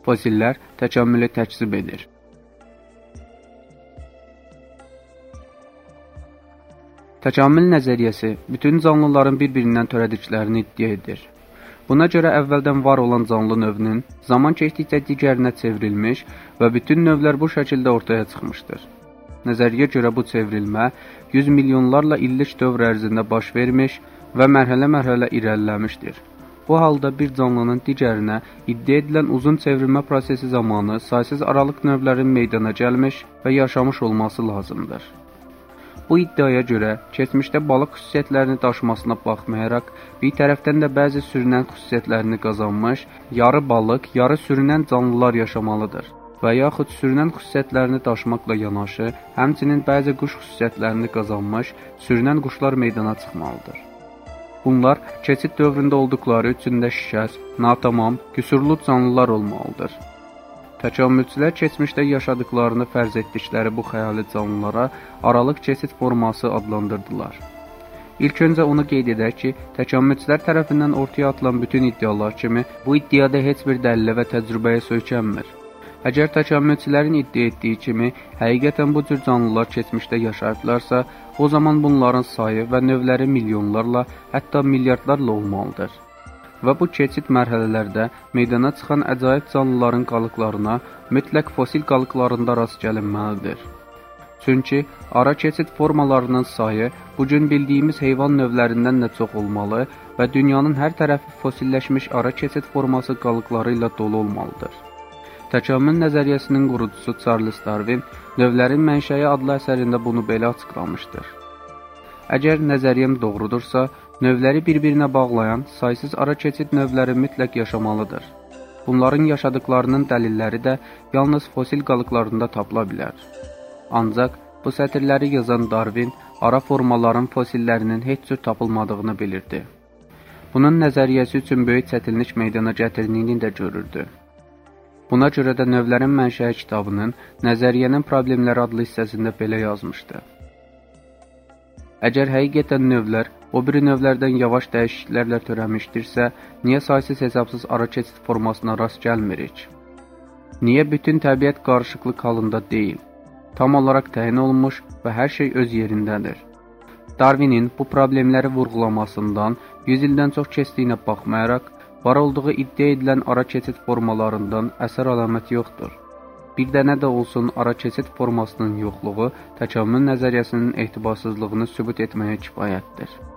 Fosillər təkamülü təkzib edir. Təkamül nəzəriyyəsi bütün canlıların bir-birindən törədiklərini iddia edir. Buna görə əvvəldən var olan canlı növünün zaman keçdikcə digərinə çevrilmiş və bütün növlər bu şəkildə ortaya çıxmışdır. Nəzəriyə görə bu çevrilmə 100 milyonlarla illik dövr ərzində baş vermiş və mərhələ-mərhələ irəliləmişdir. Bu halda bir canlının digərinə iddia edilən uzun çevrilmə prosesi zamanı saysız aralıq növlərin meydana gəlmiş və yaşamış olması lazımdır. Bu iddiaya görə keçmişdə balıq xüsusiyyətlərini daşımasına baxmayaraq, bir tərəfdən də bəzi sürünən xüsusiyyətlərini qazanmış, yarı balıq, yarı sürünən canlılar yaşamalıdır və yaxud sürünən xüsusiyyətlərini daşımaqla yanaşı, həmçinin bəzi quş xüsusiyyətlərini qazanmış, sürünən quşlar meydana çıxmalıdır. Bunlar keçid dövründə olduqları üçün də şikəst, natamam, qüsurlu canlılar olmalıdır. Təkamülçülər keçmişdə yaşadıklarını fərz etdikləri bu xəyali canlılara aralıq keçid forması adlandırdılar. İlk öncə onu qeyd edək ki, təkamülçülər tərəfindən ortaya atılan bütün iddialar kimi bu iddiada heç bir dəlillə və təcrübəyə söykənmir. Əgər təkamülçülərin iddia etdiyi kimi həqiqətən bu cür canlılar keçmişdə yaşayıblarsa, o zaman bunların sayı və növləri milyonlarla, hətta milyardlarla olmalıdır. Və bu keçid mərhələlərdə meydana çıxan əcaib canlıların qalıqlarına mütləq fosil qalıqlarında rast gəlinməlidir. Çünki ara keçid formalarının sayı bugün bildiyimiz heyvan növlərindən də çox olmalı və dünyanın hər tərəfi fosilləşmiş ara keçid forması qalıqları ilə dolu olmalıdır. Təkamül nəzəriyyəsinin qurucusu Charles Darwin Növlərin mənşəyi adlı əsərində bunu belə açıqlamışdır. Əgər nəzəriyyəm doğrudursa, növləri bir-birinə bağlayan saysız ara keçid növləri mütləq yaşamalıdır. Bunların yaşadıklarının dəlilləri də yalnız fosil qalıqlarında tapıla bilər. Ancaq bu sətirləri yazan Darwin ara formaların fosillərinin heç cür tapılmadığını bilirdi. Bunun nəzəriyyəsi üçün böyük çətinlik meydana gətirdiyini də görürdü. Buna görə də Növlərin mənşəyi kitabının Nəzəriyyənin problemləri adlı hissəsində belə yazmışdı. Əgər həqiqətən növlər o biri növlərdən yavaş dəyişikliklərlə törəmişdirsə, niyə saysız hesabsız ara keçid formasına rast gəlmirik? Niyə bütün təbiət qarışıqlıq halında deyil? Tam olaraq təyin olunmuş və hər şey öz yerindədir. Darwinin bu problemləri vurğulamasından 100 ildən çox keçdiyinə baxmayaraq, var olduğu iddia edilən ara keçid formalarından əsər əlamət yoxdur. Bir dənə də olsun ara keçid formasının yoxluğu təkamül nəzəriyyəsinin etibarsızlığını sübut etməyə kifayətdir.